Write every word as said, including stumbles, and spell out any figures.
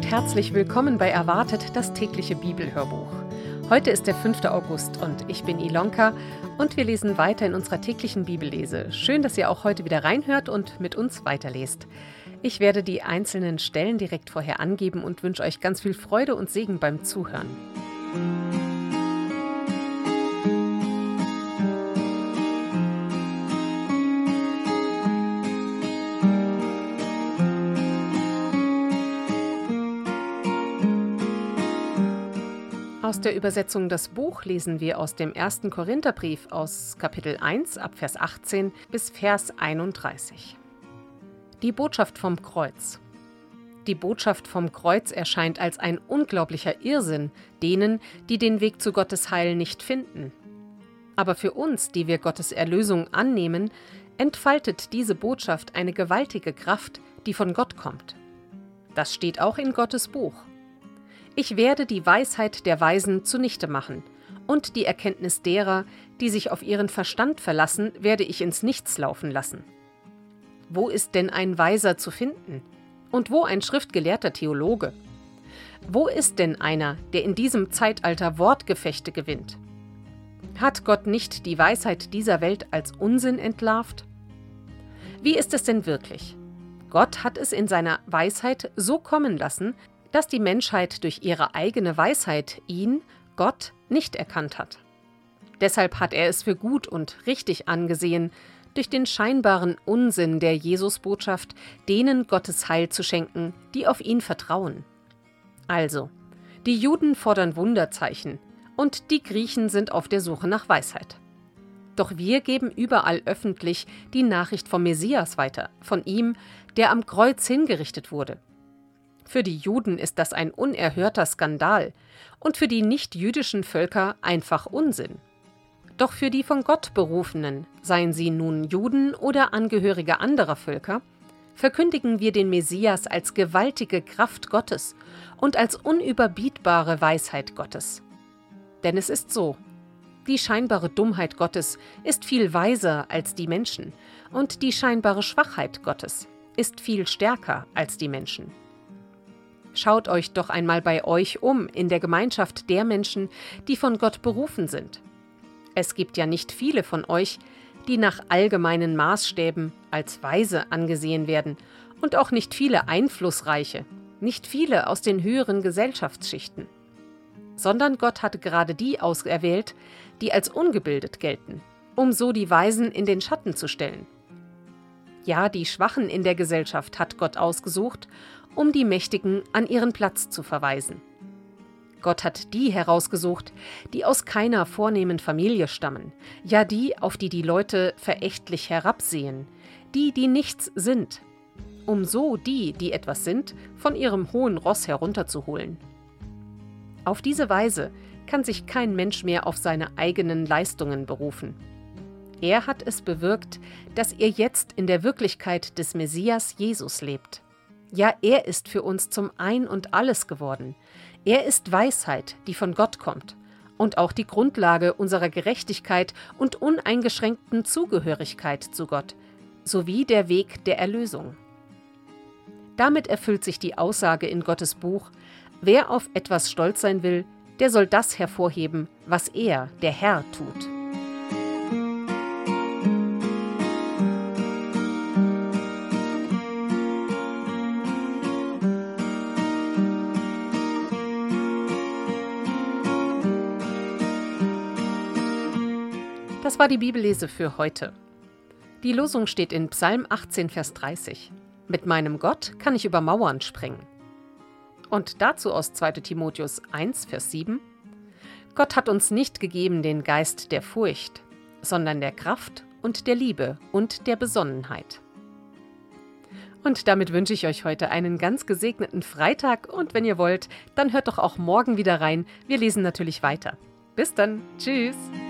und herzlich willkommen bei Erwartet, das tägliche Bibelhörbuch. Heute ist der fünfte August und ich bin Ilonka und wir lesen weiter in unserer täglichen Bibellese. Schön, dass ihr auch heute wieder reinhört und mit uns weiterlest. Ich werde die einzelnen Stellen direkt vorher angeben und wünsche euch ganz viel Freude und Segen beim Zuhören. Aus der Übersetzung Das Buch lesen wir aus dem ersten Korintherbrief aus Kapitel eins ab Vers achtzehn bis Vers einunddreißig. Die Botschaft vom Kreuz. Die Botschaft vom Kreuz erscheint als ein unglaublicher Irrsinn denen, die den Weg zu Gottes Heil nicht finden. Aber für uns, die wir Gottes Erlösung annehmen, entfaltet diese Botschaft eine gewaltige Kraft, die von Gott kommt. Das steht auch in Gottes Buch. Ich werde die Weisheit der Weisen zunichte machen, und die Erkenntnis derer, die sich auf ihren Verstand verlassen, werde ich ins Nichts laufen lassen. Wo ist denn ein Weiser zu finden? Und wo ein schriftgelehrter Theologe? Wo ist denn einer, der in diesem Zeitalter Wortgefechte gewinnt? Hat Gott nicht die Weisheit dieser Welt als Unsinn entlarvt? Wie ist es denn wirklich? Gott hat es in seiner Weisheit so kommen lassen, dass die Menschheit durch ihre eigene Weisheit ihn, Gott, nicht erkannt hat. Deshalb hat er es für gut und richtig angesehen, durch den scheinbaren Unsinn der Jesusbotschaft denen Gottes Heil zu schenken, die auf ihn vertrauen. Also, die Juden fordern Wunderzeichen und die Griechen sind auf der Suche nach Weisheit. Doch wir geben überall öffentlich die Nachricht vom Messias weiter, von ihm, der am Kreuz hingerichtet wurde. Für die Juden ist das ein unerhörter Skandal und für die nicht-jüdischen Völker einfach Unsinn. Doch für die von Gott Berufenen, seien sie nun Juden oder Angehörige anderer Völker, verkündigen wir den Messias als gewaltige Kraft Gottes und als unüberbietbare Weisheit Gottes. Denn es ist so, die scheinbare Dummheit Gottes ist viel weiser als die Menschen und die scheinbare Schwachheit Gottes ist viel stärker als die Menschen. Schaut euch doch einmal bei euch um in der Gemeinschaft der Menschen, die von Gott berufen sind. Es gibt ja nicht viele von euch, die nach allgemeinen Maßstäben als weise angesehen werden und auch nicht viele Einflussreiche, nicht viele aus den höheren Gesellschaftsschichten. Sondern Gott hat gerade die auserwählt, die als ungebildet gelten, um so die Weisen in den Schatten zu stellen. Ja, die Schwachen in der Gesellschaft hat Gott ausgesucht, um die Mächtigen an ihren Platz zu verweisen. Gott hat die herausgesucht, die aus keiner vornehmen Familie stammen, ja die, auf die die Leute verächtlich herabsehen, die, die nichts sind, um so die, die etwas sind, von ihrem hohen Ross herunterzuholen. Auf diese Weise kann sich kein Mensch mehr auf seine eigenen Leistungen berufen. Er hat es bewirkt, dass ihr jetzt in der Wirklichkeit des Messias Jesus lebt. Ja, er ist für uns zum Ein und Alles geworden. Er ist Weisheit, die von Gott kommt und auch die Grundlage unserer Gerechtigkeit und uneingeschränkten Zugehörigkeit zu Gott, sowie der Weg der Erlösung. Damit erfüllt sich die Aussage in Gottes Buch: Wer auf etwas stolz sein will, der soll das hervorheben, was er, der Herr, tut. Das war die Bibellese für heute. Die Losung steht in Psalm achtzehn, Vers dreißig. Mit meinem Gott kann ich über Mauern sprengen. Und dazu aus zweiter Timotheus eins, Vers sieben. Gott hat uns nicht gegeben den Geist der Furcht, sondern der Kraft und der Liebe und der Besonnenheit. Und damit wünsche ich euch heute einen ganz gesegneten Freitag und wenn ihr wollt, dann hört doch auch morgen wieder rein. Wir lesen natürlich weiter. Bis dann. Tschüss.